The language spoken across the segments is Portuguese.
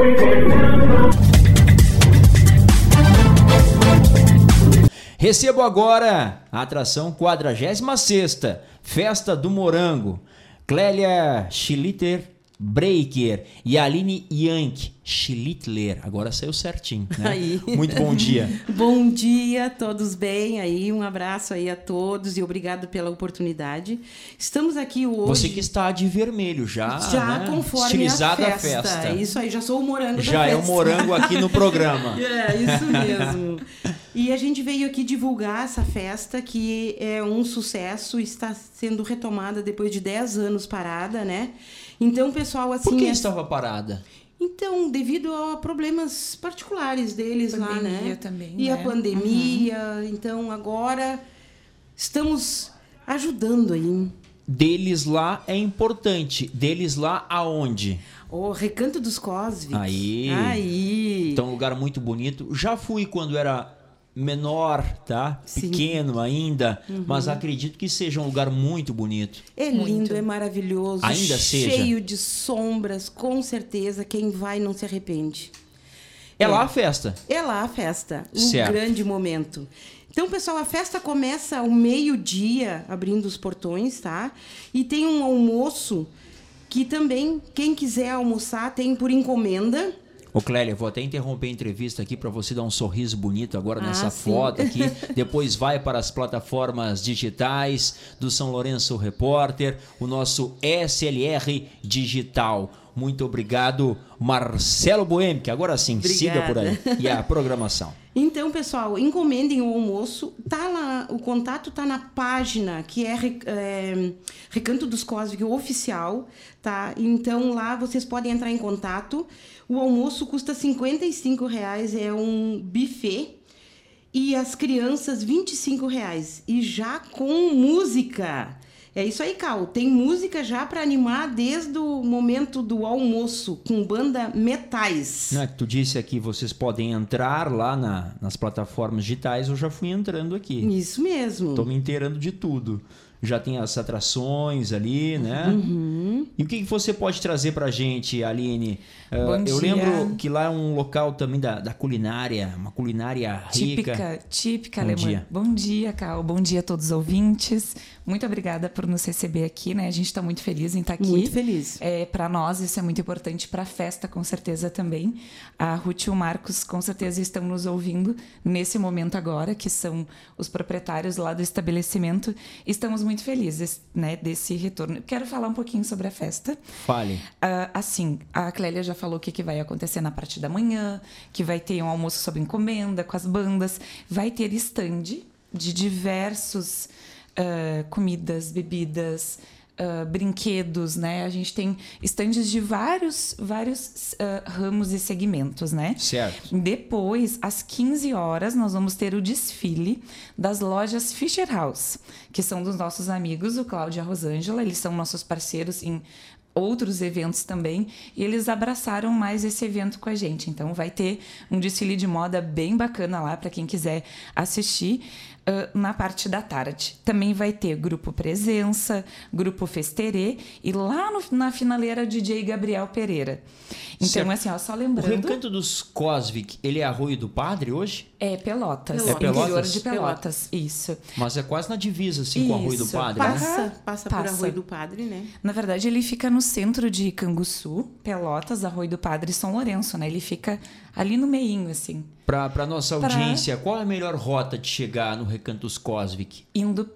Recebo agora a atração 46ª, Festa do Morango. Clélia Schlitter Breaker e Aline Yank Schlittler. Agora saiu certinho, né? Aí. Muito bom dia. Bom dia, todos bem aí? Um abraço aí a todos e obrigado pela oportunidade. Estamos aqui hoje... Você que está de vermelho já, né? Conforme estilizada a festa. Isso aí, já sou o morango já da festa. Já é o morango aqui no programa. É, isso mesmo. E a gente veio aqui divulgar essa festa que é um sucesso, está sendo retomada depois de 10 anos parada, né? Então, pessoal, assim... Por que estava parada? Então, devido a problemas particulares deles lá, né? Também, e né? a pandemia. Então, agora estamos ajudando aí. Deles lá é importante. Deles lá aonde? O Recanto dos Cosvic. Aí. Então, um lugar muito bonito. Já fui quando era menor, tá? Sim. Pequeno ainda, mas acredito que seja um lugar muito bonito. É lindo, é maravilhoso. Ainda cheio de sombras, com certeza. Quem vai não se arrepende. É lá a festa? É lá a festa. Certo. Um grande momento. Então, pessoal, a festa começa ao meio-dia, abrindo os portões, tá? E tem um almoço que também, quem quiser almoçar, tem por encomenda. Ô Clélia, vou até interromper a entrevista aqui para você dar um sorriso bonito agora nessa sim. foto aqui. Depois vai para as plataformas digitais do São Lourenço Repórter, o nosso SLR Digital. Muito obrigado, Marcelo Boêmio, que agora sim, Obrigada. siga por aí. E a programação. Então, pessoal, encomendem o almoço. Tá lá, o contato tá na página, que é Recanto dos Cosvic Oficial, tá? Então, lá vocês podem entrar em contato. O almoço custa R$ 55,00, é um buffet. E as crianças, R$ 25,00. E já com música. É isso aí, Cal. Tem música já para animar desde o momento do almoço, com banda metais. Não é que tu disse aqui, vocês podem entrar lá nas plataformas digitais, eu já fui entrando aqui. Isso mesmo. Estou me inteirando de tudo. Já tem as atrações ali, né? Uhum. E o que você pode trazer pra gente, Aline? Bom dia. Eu lembro que lá é um local também da culinária, uma culinária rica. Típica Bom alemã. dia. Bom dia, Cal. Bom dia a todos os ouvintes. Muito obrigada por nos receber aqui, né? A gente está muito feliz em estar aqui. Muito feliz. Para nós isso é muito importante, para a festa com certeza também. A Ruth e o Marcos com certeza estão nos ouvindo nesse momento agora, que são os proprietários lá do estabelecimento. Estamos muito felizes, né, desse retorno. Quero falar um pouquinho sobre a festa. Fale. Assim, a Clélia já falou o que vai acontecer na parte da manhã, que vai ter um almoço sob encomenda com as bandas, vai ter stand de diversos comidas, bebidas, brinquedos, né? A gente tem estandes de vários ramos e segmentos, né? Certo. Depois, às 15 horas, nós vamos ter o desfile das lojas Fischer House, que são dos nossos amigos, o Cláudio e a Rosângela. Eles são nossos parceiros em outros eventos também, e eles abraçaram mais esse evento com a gente. Então, vai ter um desfile de moda bem bacana lá para quem quiser assistir. Na parte da tarde. Também vai ter Grupo Presença, Grupo Festerê e lá na finaleira DJ Gabriel Pereira. Então, certo. Assim, ó, só lembrando... O Recanto dos Cosvic, ele é Arroio do Padre hoje? É Pelotas. É Pelotas? Interior de Pelotas, isso. Mas é quase na divisa, assim, com o Arroio do Padre, né? Passa por Arroio do Padre, né? Na verdade, ele fica no centro de Canguçu, Pelotas, Arroio do Padre e São Lourenço, né? Ele fica ali no meinho, assim. Para nossa audiência, qual é a melhor rota de chegar no Recanto dos Cosvic? Indo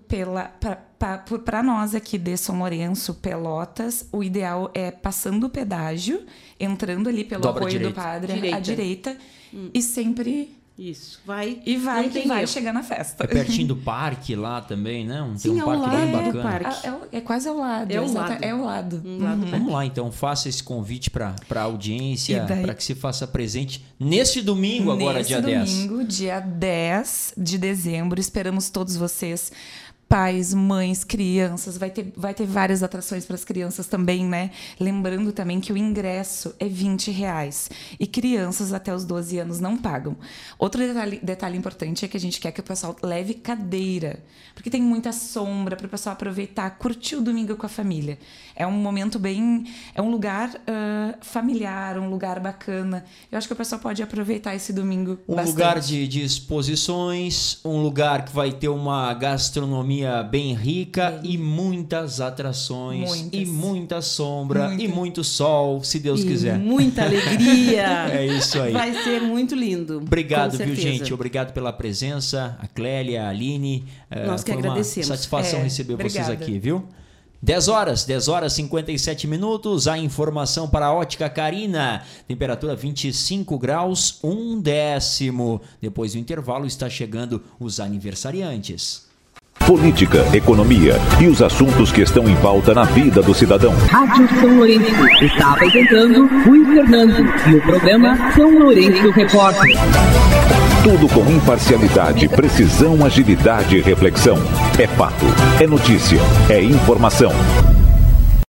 para nós aqui de São Lourenço, Pelotas, o ideal é passando o pedágio, entrando ali pelo Arroio do Padre à direita e sempre... Isso, vai. E vai chegar na festa. É pertinho do parque lá também, né? Sim, tem um parque bem bacana. Parque. É quase ao lado. É o lado. Vamos lá, então, faça esse convite para a audiência, para que se faça presente nesse domingo, agora, dia 10. Domingo, dia 10 de dezembro. Esperamos todos vocês pais, mães, crianças, vai ter várias atrações para as crianças também, né? Lembrando também que o ingresso é R$20 e crianças até os 12 anos não pagam. Outro detalhe importante é que a gente quer que o pessoal leve cadeira, porque tem muita sombra para o pessoal aproveitar, curtir o domingo com a família. É um momento é um lugar familiar, um lugar bacana. Eu acho que o pessoal pode aproveitar esse domingo bastante. Lugar de exposições, um lugar que vai ter uma gastronomia bem rica e muitas atrações, e muita sombra, e muito sol, se Deus quiser. Muita alegria. É isso aí. Vai ser muito lindo. Obrigado, viu, gente? Obrigado pela presença. A Clélia, a Aline. Nós que agradecemos. Uma satisfação receber vocês aqui, viu? 10 horas 57 minutos. A informação para a Ótica Carina. Temperatura 25 graus, 1/10. Depois do intervalo está chegando os aniversariantes. Política, economia e os assuntos que estão em pauta na vida do cidadão. Rádio São Lourenço está apresentando Rui Fernando e o programa São Lourenço Repórter. Tudo com imparcialidade, precisão, agilidade e reflexão. É fato, é notícia, é informação.